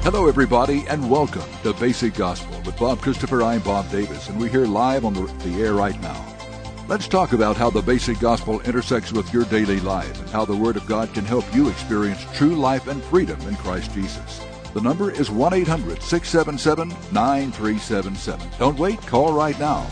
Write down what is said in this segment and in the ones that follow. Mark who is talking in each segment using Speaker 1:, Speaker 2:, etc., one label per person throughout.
Speaker 1: Hello, everybody, and welcome to Basic Gospel with Bob Christopher. I'm Bob Davis, and we're here live on the air right now. Let's talk about how the Basic Gospel intersects with your daily life and how the Word of God can help you experience true life and freedom in Christ Jesus. The number is 1-800-677-9377. Don't wait, call right now.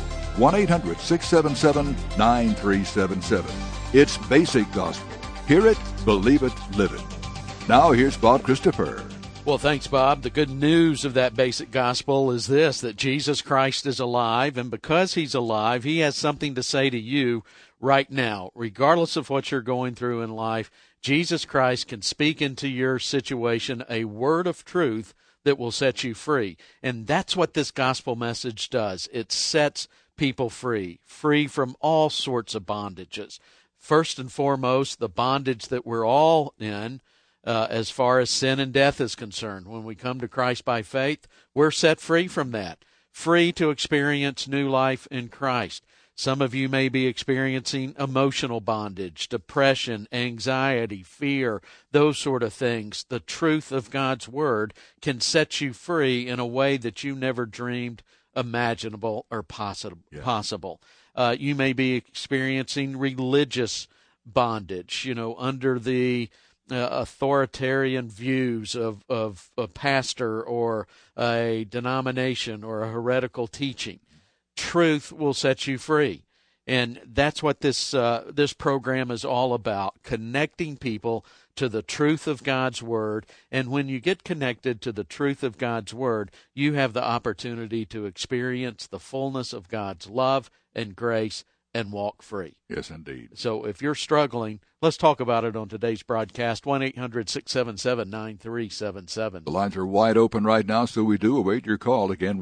Speaker 1: 1-800-677-9377. It's Basic Gospel. Hear it, believe it, live it. Now here's Bob Christopher.
Speaker 2: Well, thanks, Bob. The good news of that basic gospel is this, that Jesus Christ is alive, and because he's alive, he has something to say to you right now. Regardless of what you're going through in life, Jesus Christ can speak into your situation a word of truth that will set you free. And that's what this gospel message does. It sets people free from all sorts of bondages. First and foremost, the bondage that we're all in, as far as sin and death is concerned. When we come to Christ by faith, we're set free from that, free to experience new life in Christ. Some of you may be experiencing emotional bondage, depression, anxiety, fear, those sort of things. The truth of God's Word can set you free in a way that you never dreamed imaginable or possible. You may be experiencing religious bondage, under the authoritarian views of a pastor or a denomination or a heretical teaching. Truth will set you free. And that's what this program is all about, connecting people to the truth of God's Word. And when you get connected to the truth of God's Word, you have the opportunity to experience the fullness of God's love and grace and walk free.
Speaker 1: Yes, indeed.
Speaker 2: So if you're struggling, let's talk about it on today's broadcast, 1-800-677-9377.
Speaker 1: The lines are wide open right now, so we do await your call. Again,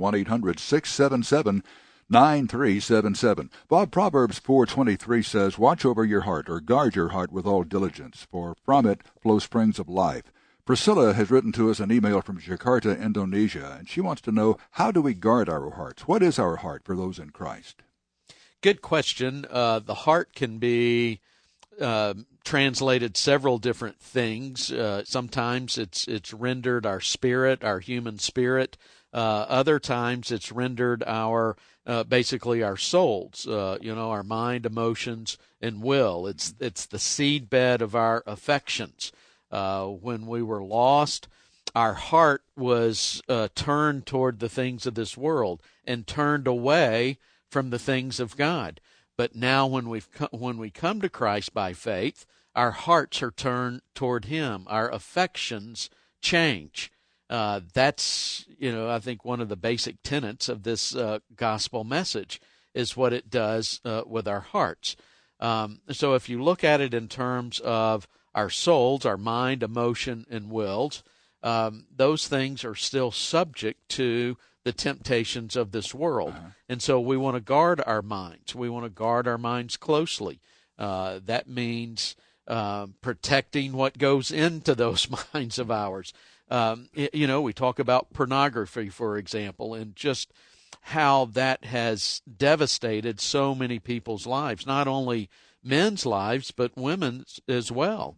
Speaker 1: 1-800-677-9377. Bob, Proverbs 4:23 says, "Watch over your heart, or guard your heart with all diligence, for from it flow springs of life." Priscilla has written to us an email from Jakarta, Indonesia, and she wants to know, how do we guard our hearts? What is our heart for those in Christ?
Speaker 2: Good question. The heart can be translated several different things. Sometimes it's rendered our spirit, our human spirit. Other times it's rendered our basically our souls. Our mind, emotions, and will. It's the seedbed of our affections. When we were lost, our heart was turned toward the things of this world and turned away from the things of God. But now when we come to Christ by faith, our hearts are turned toward Him. Our affections change. That's, I think one of the basic tenets of this gospel message is what it does with our hearts. So if you look at it in terms of our souls, our mind, emotion, and wills, those things are still subject to the temptations of this world. And so we want to guard our minds. We want to guard our minds closely. That means protecting what goes into those minds of ours. We talk about pornography, for example, and just how that has devastated so many people's lives, not only men's lives, but women's as well.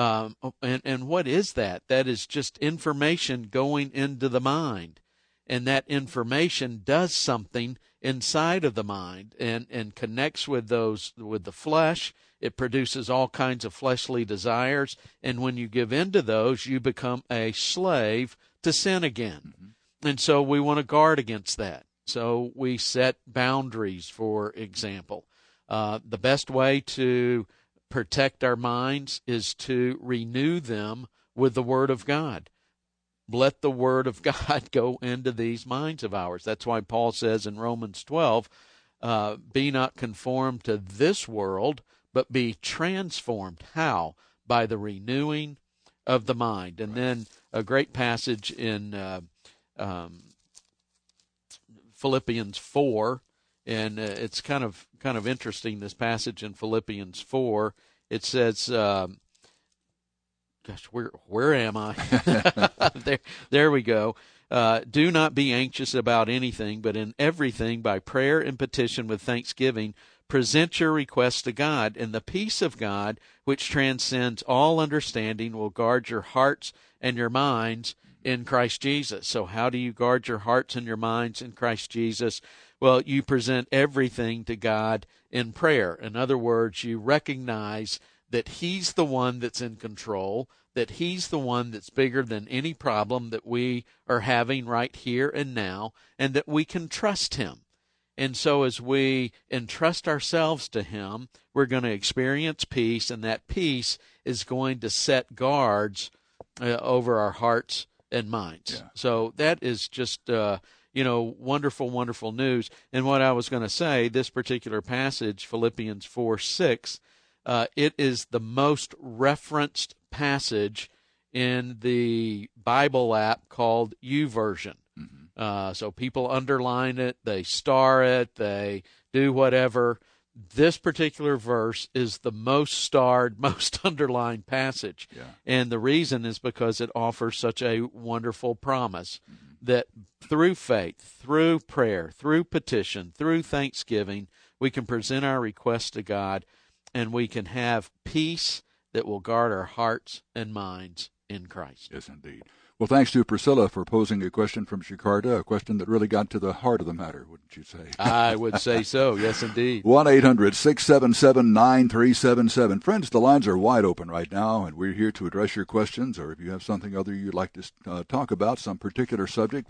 Speaker 2: And what is that? That is just information going into the mind. And that information does something inside of the mind and connects with the flesh. It produces all kinds of fleshly desires. And when you give in to those, you become a slave to sin again. Mm-hmm. And so we want to guard against that. So we set boundaries, for example. The best way to protect our minds is to renew them with the Word of God. Let the Word of God go into these minds of ours. That's why Paul says in Romans 12, be not conformed to this world, but be transformed. How? By the renewing of the mind. And then a great passage in Philippians 4, and it's kind of interesting, this passage in Philippians 4. It says, where am I? There we go. Do not be anxious about anything, but in everything by prayer and petition with thanksgiving, present your requests to God, and the peace of God, which transcends all understanding, will guard your hearts and your minds in Christ Jesus. So how do you guard your hearts and your minds in Christ Jesus? Well, you present everything to God in prayer. In other words, you recognize that He's the one that's in control, that He's the one that's bigger than any problem that we are having right here and now, and that we can trust Him. And so as we entrust ourselves to Him, we're going to experience peace, and that peace is going to set guards over our hearts and minds.
Speaker 1: Yeah.
Speaker 2: So that is just, wonderful, wonderful news. And what I was going to say, this particular passage, Philippians 4:6, it is the most referenced passage in the Bible app called YouVersion. So people underline it, they star it, they do whatever. This particular verse is the most starred, most underlined passage.
Speaker 1: Yeah.
Speaker 2: And the reason is because it offers such a wonderful promise that through faith, through prayer, through petition, through thanksgiving, we can present our requests to God, and we can have peace that will guard our hearts and minds in Christ.
Speaker 1: Yes, indeed. Well, thanks to Priscilla for posing a question from Jakarta, a question that really got to the heart of the matter, wouldn't you say?
Speaker 2: I would say so, yes, indeed.
Speaker 1: 1-800-677-9377. Friends, the lines are wide open right now, and we're here to address your questions, or if you have something other you'd like to talk about, some particular subject,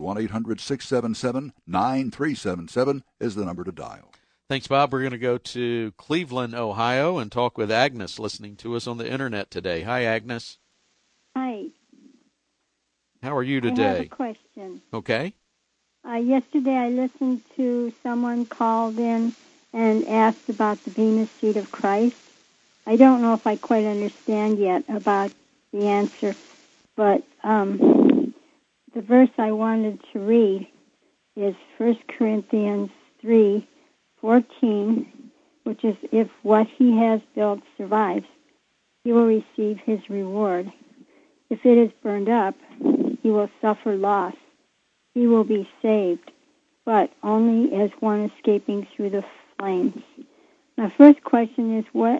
Speaker 1: 1-800-677-9377 is the number to dial.
Speaker 2: Thanks, Bob. We're going to go to Cleveland, Ohio, and talk with Agnes, listening to us on the Internet today. Hi, Agnes.
Speaker 3: Hi.
Speaker 2: How are you today?
Speaker 3: I have a question.
Speaker 2: Okay.
Speaker 3: Yesterday I listened to someone called in and asked about the Bema Seat of Christ. I don't know if I quite understand yet about the answer, but the verse I wanted to read is 1 Corinthians 3:14, which is, if what he has built survives, he will receive his reward. If it is burned up, he will suffer loss. He will be saved, but only as one escaping through the flames. My first question is, what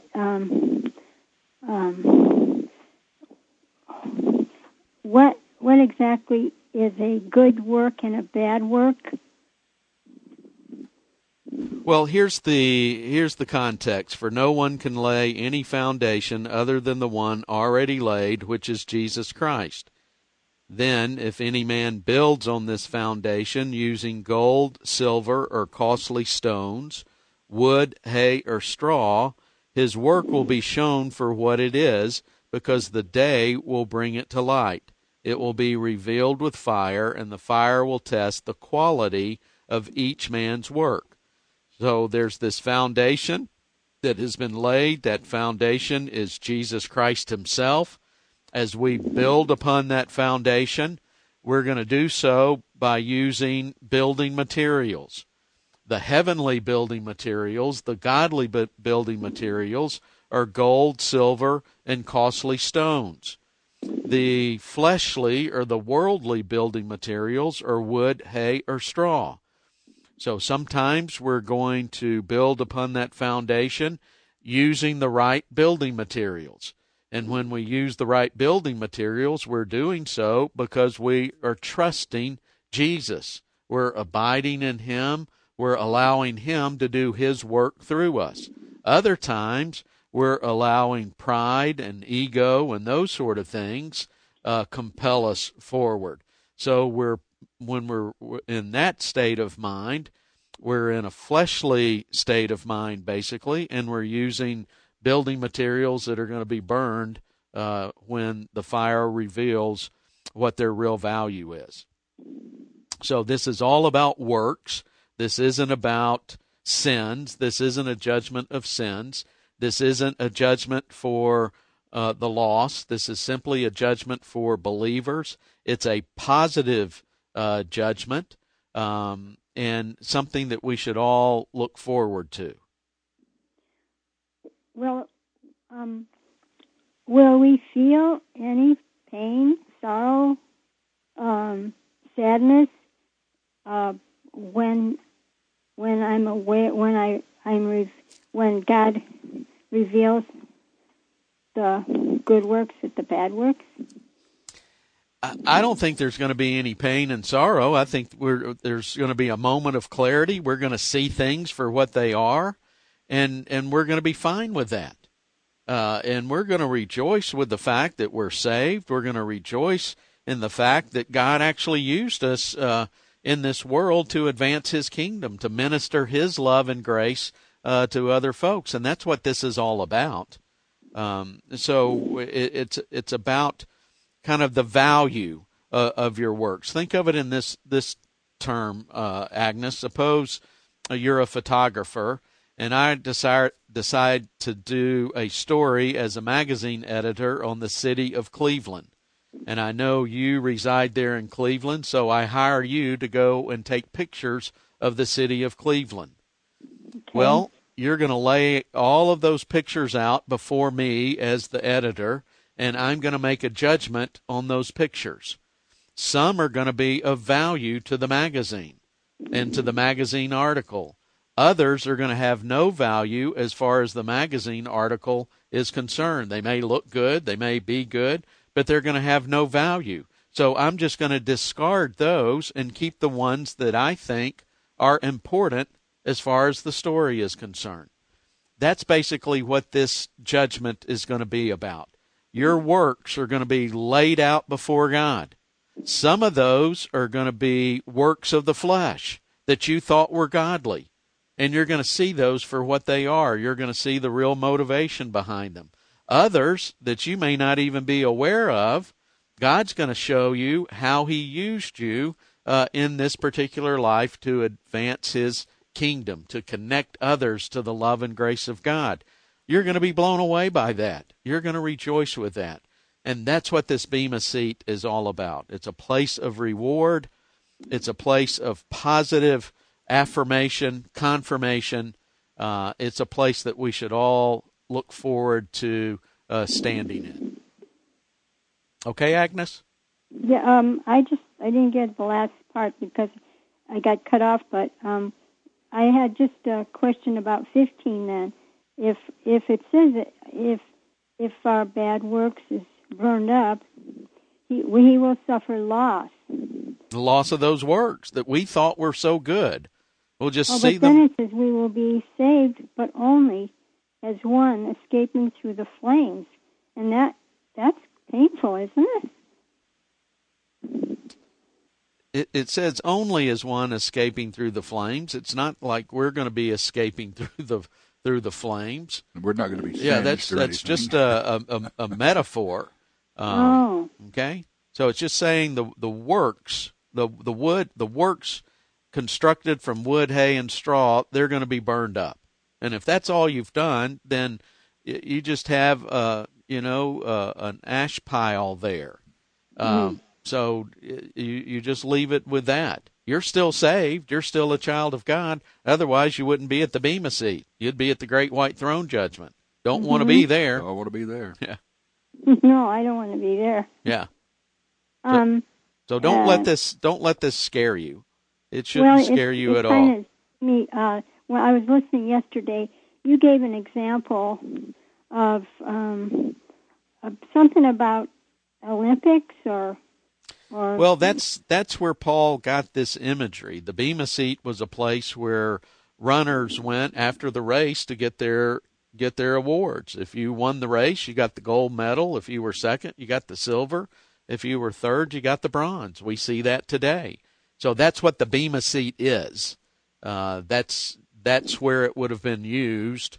Speaker 3: exactly is a good work and a bad work?
Speaker 2: Well, here's the context. For no one can lay any foundation other than the one already laid, which is Jesus Christ. Then, if any man builds on this foundation using gold, silver, or costly stones, wood, hay, or straw, his work will be shown for what it is, because the day will bring it to light. It will be revealed with fire, and the fire will test the quality of each man's work. So there's this foundation that has been laid. That foundation is Jesus Christ himself. As we build upon that foundation, we're going to do so by using building materials. The heavenly building materials, the godly building materials, are gold, silver, and costly stones. The fleshly or the worldly building materials are wood, hay, or straw. So sometimes we're going to build upon that foundation using the right building materials. And when we use the right building materials, we're doing so because we are trusting Jesus. We're abiding in Him. We're allowing Him to do His work through us. Other times, we're allowing pride and ego and those sort of things compel us forward. So when we're in that state of mind, we're in a fleshly state of mind, basically, and we're using building materials that are going to be burned when the fire reveals what their real value is. So this is all about works. This isn't about sins. This isn't a judgment of sins. This isn't a judgment for the lost. This is simply a judgment for believers. It's a positive judgment and something that we should all look forward to.
Speaker 3: Well, will we feel any pain, sorrow, sadness when I'm aware, when God reveals the good works and the bad works?
Speaker 2: I don't think there's going to be any pain and sorrow. I think there's going to be a moment of clarity. We're going to see things for what they are, and we're going to be fine with that. And we're going to rejoice with the fact that we're saved. We're going to rejoice in the fact that God actually used us in this world to advance His kingdom, to minister His love and grace to other folks, and that's what this is all about. So it's about kind of the value of your works. Think of it in this term, Agnes. Suppose you're a photographer, and I decide to do a story as a magazine editor on the city of Cleveland. And I know you reside there in Cleveland, so I hire you to go and take pictures of the city of Cleveland.
Speaker 3: Okay.
Speaker 2: Well, you're going to lay all of those pictures out before me as the editor, and I'm going to make a judgment on those pictures. Some are going to be of value to the magazine and to the magazine article. Others are going to have no value as far as the magazine article is concerned. They may look good, they may be good, but they're going to have no value. So I'm just going to discard those and keep the ones that I think are important as far as the story is concerned. That's basically what this judgment is going to be about. Your works are going to be laid out before God. Some of those are going to be works of the flesh that you thought were godly, and you're going to see those for what they are. You're going to see the real motivation behind them. Others that you may not even be aware of, God's going to show you how He used you in this particular life to advance His kingdom, to connect others to the love and grace of God. You're going to be blown away by that. You're going to rejoice with that. And that's what this Bema Seat is all about. It's a place of reward. It's a place of positive affirmation, confirmation. It's a place that we should all look forward to standing in. Okay, Agnes?
Speaker 3: Yeah, I didn't get the last part because I got cut off, but I had just a question about 15 then. If it says that if our bad works is burned up, he will suffer loss.
Speaker 2: The loss of those works that we thought were so good. We'll just see
Speaker 3: but then
Speaker 2: them.
Speaker 3: it says we will be saved, but only as one escaping through the flames. And that's painful, isn't it?
Speaker 2: It says only as one escaping through the flames. It's not like we're going to be escaping through the flames.
Speaker 1: We're not going to be.
Speaker 2: Yeah, that's just a metaphor. Okay, so it's just saying the works, the works constructed from wood, hay, and straw, they're going to be burned up. And if that's all you've done, then you just have an ash pile there. So you just leave it with that. You're still saved. You're still a child of God. Otherwise, you wouldn't be at the Bema Seat. You'd be at the great white throne judgment. Don't want to be there.
Speaker 1: I want to be there.
Speaker 2: Yeah.
Speaker 3: No, I don't want to be there.
Speaker 2: Yeah. So don't let this scare you. It shouldn't scare you at all.
Speaker 3: When I was listening yesterday, you gave an example of something about Olympics or
Speaker 2: well, that's where Paul got this imagery. The Bema Seat was a place where runners went after the race to get their awards. If you won the race, you got the gold medal. If you were second, you got the silver. If you were third, you got the bronze. We see that today. So that's what the Bema Seat is. That's where it would have been used,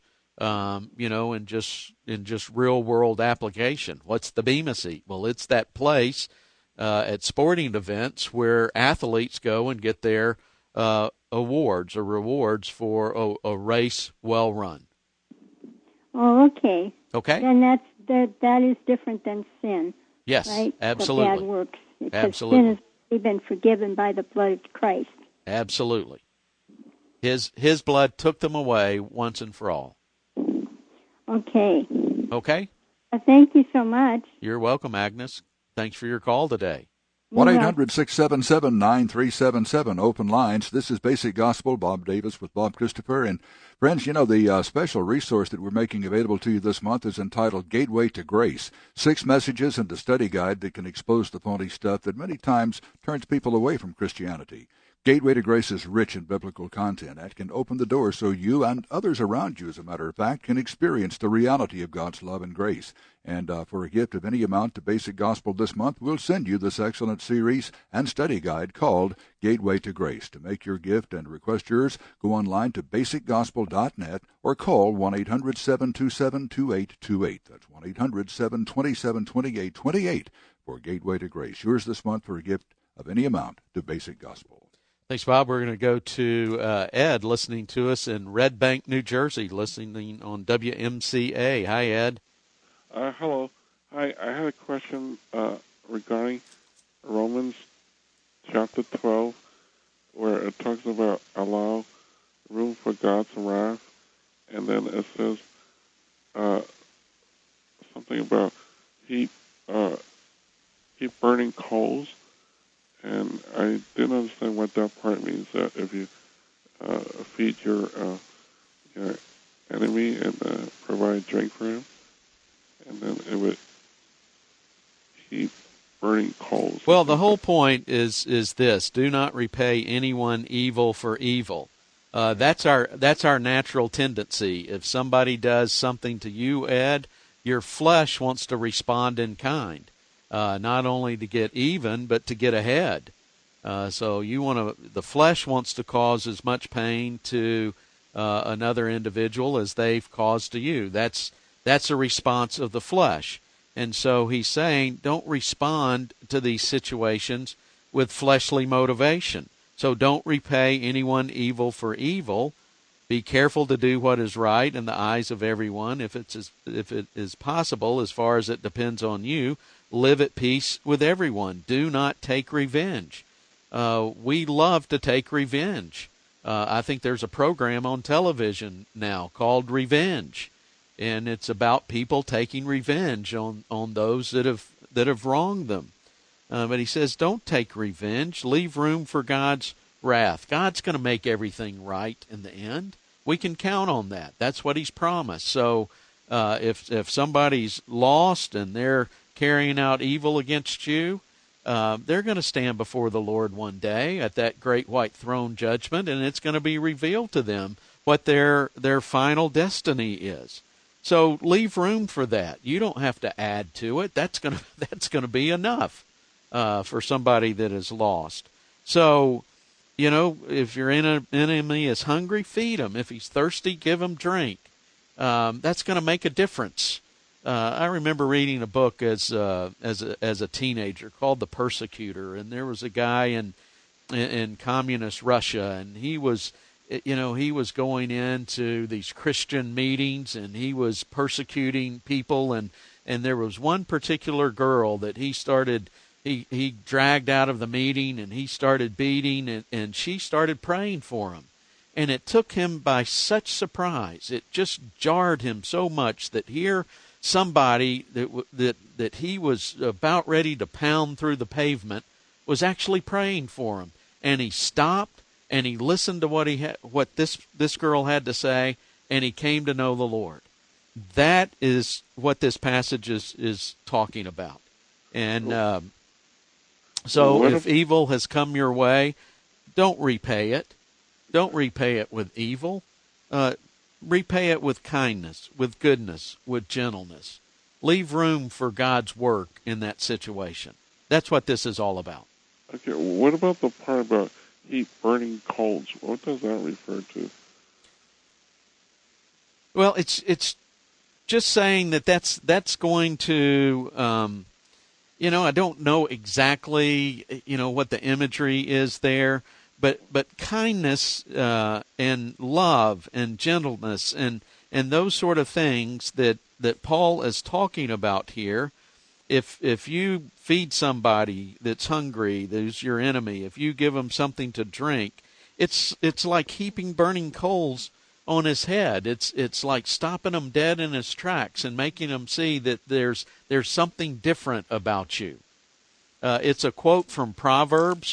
Speaker 2: in just real world application. What's the Bema Seat? Well, it's that place at sporting events where athletes go and get their awards or rewards for a race well run.
Speaker 3: Oh, okay.
Speaker 2: Okay.
Speaker 3: And that is different than sin.
Speaker 2: Yes,
Speaker 3: right?
Speaker 2: absolutely.
Speaker 3: The bad works. Because
Speaker 2: absolutely.
Speaker 3: sin has been forgiven by the blood of Christ.
Speaker 2: Absolutely. His blood took them away once and for all.
Speaker 3: Okay.
Speaker 2: Okay?
Speaker 3: Thank you so much.
Speaker 2: You're welcome, Agnes. Thanks for your call today.
Speaker 1: 1-800-677-9377, open lines. This is Basic Gospel. Bob Davis with Bob Christopher. And friends, you know, the special resource that we're making available to you this month is entitled Gateway to Grace. 6 messages and a study guide that can expose the phony stuff that many times turns people away from Christianity. Gateway to Grace is rich in biblical content that can open the door so you and others around you, as a matter of fact, can experience the reality of God's love and grace. And for a gift of any amount to Basic Gospel this month, we'll send you this excellent series and study guide called Gateway to Grace. To make your gift and request yours, go online to basicgospel.net or call 1-800-727-2828. That's 1-800-727-2828 for Gateway to Grace. Yours this month for a gift of any amount to Basic Gospel.
Speaker 2: Thanks, Bob. We're going to go to Ed, listening to us in Red Bank, New Jersey, listening on WMCA. Hi, Ed.
Speaker 4: Hello. Hi. I had a question regarding Romans chapter 12, where it talks about allow room for God's wrath, and then it says something about heap burning coals. And I didn't understand what that part means, that if you feed your enemy and provide drink for him, and then it would keep burning coals.
Speaker 2: Well, the whole point is this: do not repay anyone evil for evil. That's our natural tendency. If somebody does something to you, Ed, your flesh wants to respond in kind. Not only to get even, but to get ahead. So the flesh wants to cause as much pain to another individual as they've caused to you. That's a response of the flesh. And so he's saying, don't respond to these situations with fleshly motivation. So don't repay anyone evil for evil. Be careful to do what is right in the eyes of everyone. If it is possible, as far as it depends on you, live at peace with everyone. Do not take revenge. We love to take revenge. I think there's a program on television now called Revenge, and it's about people taking revenge on those that have wronged them. But he says, don't take revenge. Leave room for God's wrath. God's going to make everything right in the end. We can count on that. That's what he's promised. So if somebody's lost and they're carrying out evil against you, they're going to stand before the Lord one day at that great white throne judgment, and it's going to be revealed to them what their final destiny is. So leave room for that. You don't have to add to it. That's going to be enough for somebody that is lost. So, if your enemy is hungry, feed him. If he's thirsty, give him drink. That's going to make a difference. I remember reading a book as a teenager called The Persecutor, and there was a guy in communist Russia, and he was going into these Christian meetings, and he was persecuting people, and there was one particular girl that he dragged out of the meeting, and he started beating, and she started praying for him. And it took him by such surprise. It just jarred him so much that here somebody that he was about ready to pound through the pavement was actually praying for him. And he stopped and he listened to what this girl had to say, and he came to know the Lord. That is what this passage is talking about. And so if evil has come your way, don't repay it. Don't repay it with evil. Repay it with kindness, with goodness, with gentleness. Leave room for God's work in that situation. That's what this is all about.
Speaker 4: Okay, what about the part about heap burning coals? What does that refer to?
Speaker 2: Well, it's just saying that's going to, I don't know exactly, what the imagery is there. But kindness and love and gentleness and those sort of things that Paul is talking about here, if you feed somebody that's hungry, who's your enemy, if you give them something to drink, it's like heaping burning coals on his head. It's like stopping him dead in his tracks and making him see that there's something different about you. It's a quote from Proverbs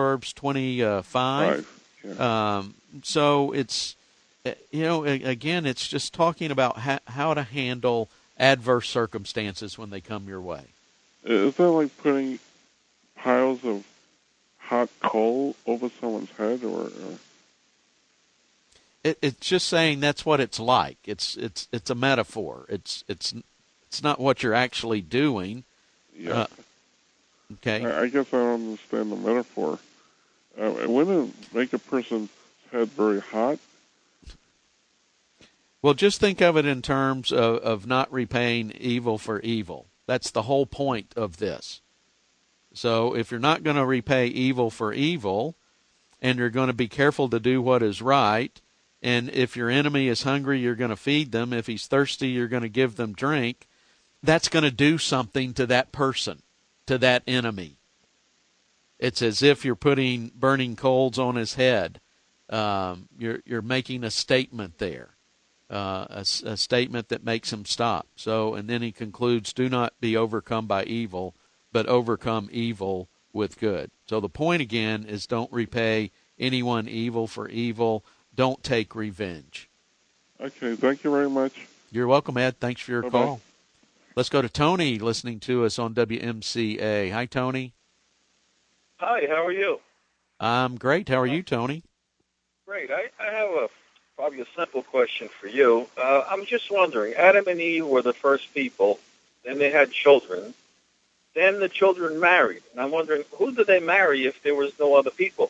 Speaker 2: 25.
Speaker 4: Yeah.
Speaker 2: So it's, again, it's just talking about how to handle adverse circumstances when they come your way.
Speaker 4: Is that like putting piles of hot coal over someone's head, or?
Speaker 2: It's just saying that's what it's like. It's a metaphor. It's not what you're actually doing.
Speaker 4: Yeah.
Speaker 2: Okay.
Speaker 4: I guess I don't understand the metaphor. Wouldn't it make a person's head very hot?
Speaker 2: Well, just think of it in terms of not repaying evil for evil. That's the whole point of this. So if you're not going to repay evil for evil, and you're going to be careful to do what is right, and if your enemy is hungry, you're going to feed them. If he's thirsty, you're going to give them drink. That's going to do something to that person, to that enemy. It's as if you're putting burning coals on his head. You're making a statement there, a statement that makes him stop. So, and then he concludes, do not be overcome by evil, but overcome evil with good. So the point again is, don't repay anyone evil for evil. Don't take revenge.
Speaker 4: Okay, thank you very much.
Speaker 2: You're welcome, Ed. Thanks for your
Speaker 4: Bye-bye.
Speaker 2: call. Let's go to Tony listening to us on WMCA. Hi, Tony.
Speaker 5: Hi, how are you?
Speaker 2: I'm great. How are you, Tony?
Speaker 5: Great. I have probably a simple question for you. I'm just wondering, Adam and Eve were the first people, then they had children, then the children married. And I'm wondering, who did they marry if there was no other people?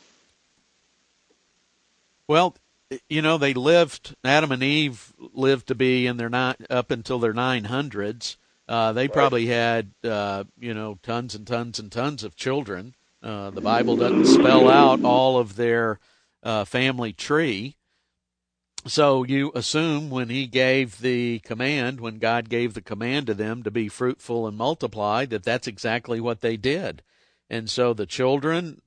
Speaker 2: Well, they lived, Adam and Eve lived to be in up until their 900s. They probably had, tons and tons and tons of children. The Bible doesn't spell out all of their family tree. So you assume when God gave the command to them to be fruitful and multiply, that's exactly what they did. And so the children,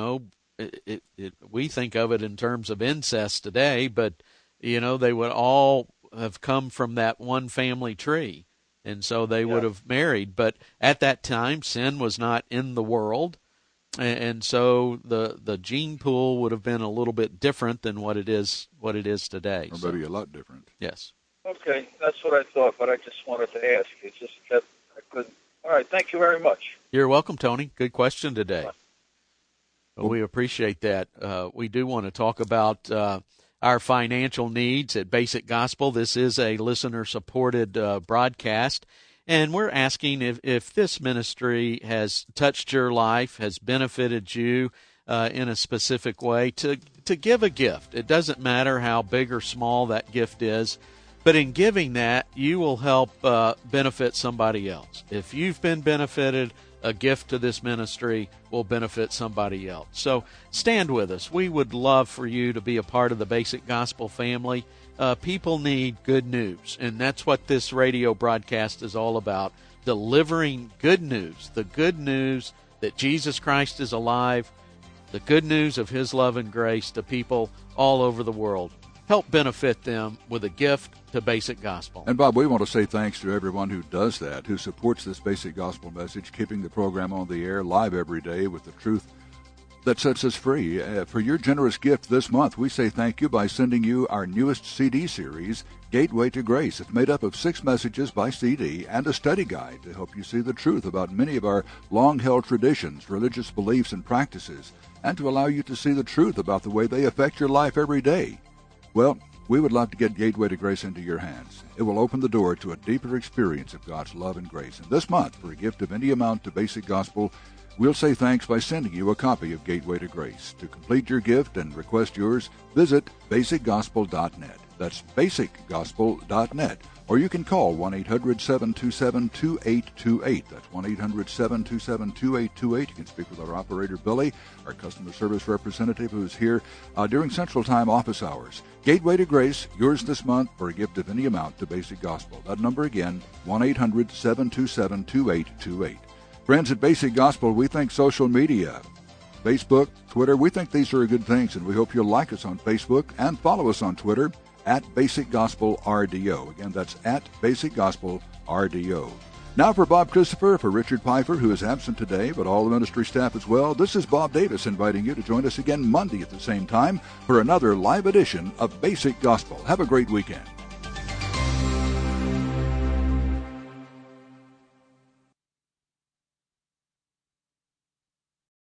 Speaker 2: we think of it in terms of incest today, but, they would all have come from that one family tree. And so they would have married. But at that time, sin was not in the world. And so the gene pool would have been a little bit different than what it is today.
Speaker 1: Or maybe a lot different.
Speaker 2: Yes.
Speaker 5: Okay, that's what I thought, but I just wanted to ask. It's just that I couldn't. All right, thank you very much.
Speaker 2: You're welcome, Tony. Good question today. Well, we appreciate that. We do want to talk about our financial needs at Basic Gospel. This is a listener-supported broadcast. And we're asking if this ministry has touched your life, has benefited you in a specific way, to give a gift. It doesn't matter how big or small that gift is, but in giving that, you will help benefit somebody else. If you've been benefited, a gift to this ministry will benefit somebody else. So stand with us. We would love for you to be a part of the Basic Gospel family. People need good news, and that's what this radio broadcast is all about, delivering good news, the good news that Jesus Christ is alive, the good news of His love and grace to people all over the world. Help benefit them with a gift to Basic Gospel.
Speaker 1: And Bob, we want to say thanks to everyone who does that, who supports this Basic Gospel message, keeping the program on the air live every day with the truth that sets us free. For your generous gift this month, we say thank you by sending you our newest CD series, Gateway to Grace. It's made up of 6 messages by CD and a study guide to help you see the truth about many of our long-held traditions, religious beliefs, and practices, and to allow you to see the truth about the way they affect your life every day. Well, we would love to get Gateway to Grace into your hands. It will open the door to a deeper experience of God's love and grace. And this month, for a gift of any amount to Basic Gospel, we'll say thanks by sending you a copy of Gateway to Grace. To complete your gift and request yours, visit basicgospel.net. That's basicgospel.net. Or you can call 1-800-727-2828. That's 1-800-727-2828. You can speak with our operator, Billy, our customer service representative, who's here during Central Time office hours. Gateway to Grace, yours this month for a gift of any amount to Basic Gospel. That number again, 1-800-727-2828. Friends at Basic Gospel, we think social media, Facebook, Twitter, we think these are good things, and we hope you'll like us on Facebook and follow us on Twitter at Basic Gospel RDO. Again, that's at Basic Gospel RDO. Now for Bob Christopher, for Richard Pfeiffer, who is absent today, but all the ministry staff as well, this is Bob Davis inviting you to join us again Monday at the same time for another live edition of Basic Gospel. Have a great weekend.